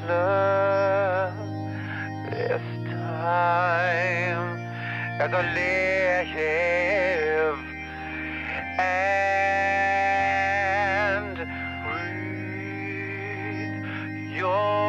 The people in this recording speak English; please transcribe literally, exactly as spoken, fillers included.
love this time as I live and breathe your